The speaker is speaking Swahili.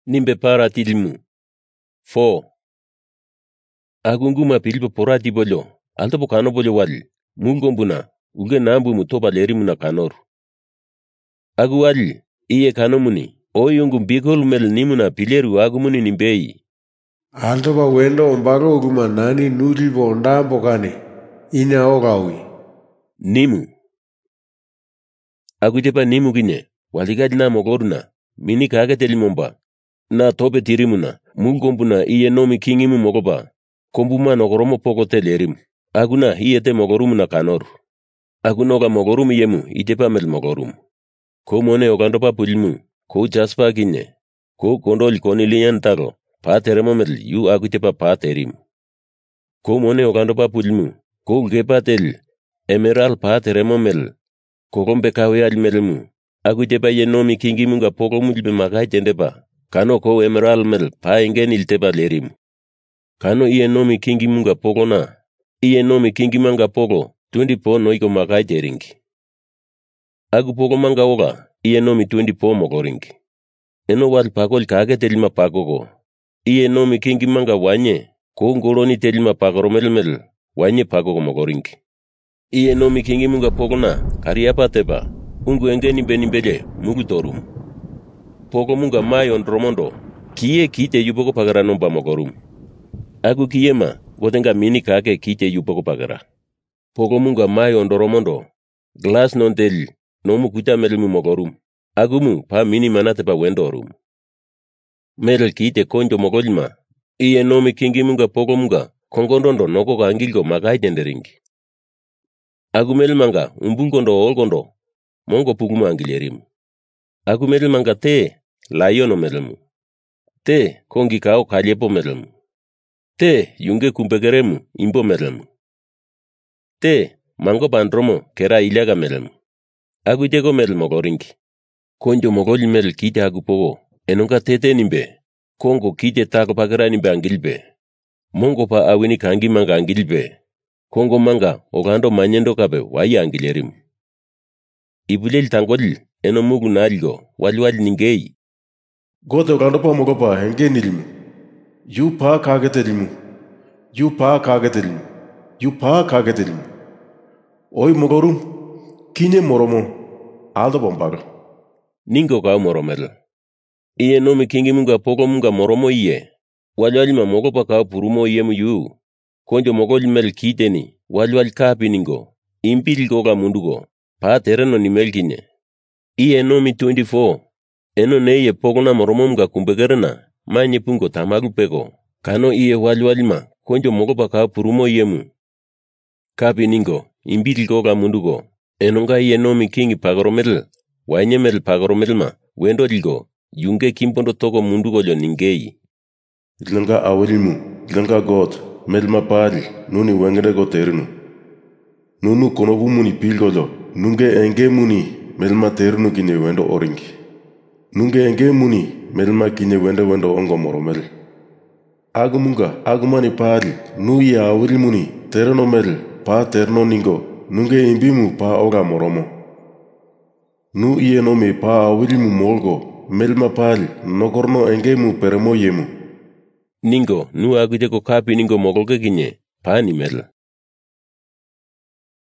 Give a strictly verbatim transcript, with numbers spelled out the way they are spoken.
nimbe para tilmu. four. Agunguma pilipo porati bolyo, alto po kano bolyo wal, mulgombuna, uge nambu mu topa lerimu na kanor. Agu wal, iye kanomuni, oyungum bigol mel nimuna pileru agumuni nimbei. Alto pa wendo ombago uguma nani nuri po ndambo kane, ina ogawi. Nimu. Agu jepa nimu gine, waligad na mogoruna, mini kage telimomba, na tope tirimuna, mulgombuna iye nomi kingimu mogoba, kombuma nogoromo poko telerimu. Aguna iye te mogorumu na kanor. Agunoga mogorumu yemu, itepa mel mogorumu. Ko mone ogandopa pulmu, ko jaspa gine, ko kondol konilian tago, pa teremo mel yu agitepa pa terimu. Ko mone ogandopa pulmu, ko gepa tel, emeral pa teremo mel, ko kombe kawe al melmu, agitepa ye nomi kingimu nga poko mulbe magai tendepa, kano ko emeral mel pa engen iltepa lerimu. Kano iye nomi kingimu nga poko na, iye nomi kingima nga poko, twenty po noiko magai teringi. Agu poko manga oga, iye nomi twenty po mogoringi. Eno wal pakol kage telima pagogo. Iye nomi kingi manga wanye, ko ngoroni telima pagoromelmel, wanye pagogo mogoringi. Iye nomi kingi munga pogona, kariapa tepa, ungu engeni benimbele, mugu torum. Pogo munga mayon romondo, kiye kite yupoko pagara nomba mogorum. Agu kiyema, gotenga mini kage kite yupoko pagara. Pogo munga mayon romondo, glass non tel, nomu kuta melmu mogorum. Agumu pa mini manate pa wendorum. Mel kite konjo mogolima, iye nomi kingi munga pogo munga, kongondondo noko kangilgo magai denderingi. Agumel manga, umbungondo olgondo, mongo puguma angilerimu. Agumel manga te, layono melemu. Te, kongi kao kalyepo melemu. Te, yunge kumpegeremu, imbo melemu. Te, mango bandromo, kera ilaga melemu. Agu jego mel mogoringi. Konjo mogoli mel kite agu pogo, enonga tete nimbe, kongo kite tako pagara nimbe angilbe. Mongo pa awini kangi manga angilbe. Kongo manga, ogando manyendo kabe, wai angilerimu. Ibulel tangol, eno mugu nalgo, wali wali ningei. Gote ogando pa mogo pa, henge nilimu. Yu pa kagetelimu. Yu pa kagetelimu. Yu pa kagetelimu. Oi mogorum, kine moromo, aldo bombaga. Ningo ka moromel. Iye nomi kingi munga pogo munga moromo iye. Wali wali ma mogo pa ka purumo iye mu yu. Konjo mogoli mel kiteni, wali wali kapi ningo. Impil goga mundugo, pa tereno ni melkine. Iye nomi twenty-four. Eno neye pogo na moromo munga kumbegerena, manye pungo tamagu pego. Kano iye wali wali ma, konjo mogo pa ka purumo iye mu. Kapi ningo, impil goga mundugo. Enonga iye nomi kingi pagaromel. Wanye mel pagoromelma, wendo ligo, yunge kimpondo toko mundugo lyo ningei. Itlanga awelimu, itlanga god, melma pari, nuni wengere goterinu. Nunu konobu muni pilgolo, nunge enge muni, melma terinu kine wendo oringi. Nunge enge muni, melma kine wendo wendo ongo moromel. Agumunga, agumani pari, nuye awelimuni, tereno mel, pa terno ningo, nunge imbimu pa oga moromo. Nu iye no me pa awilimu molgo, melma pali, nokorno engemu peremo yemu. Ningo, nu agujeko kapi ningo mogolke kinye, pa ni mel.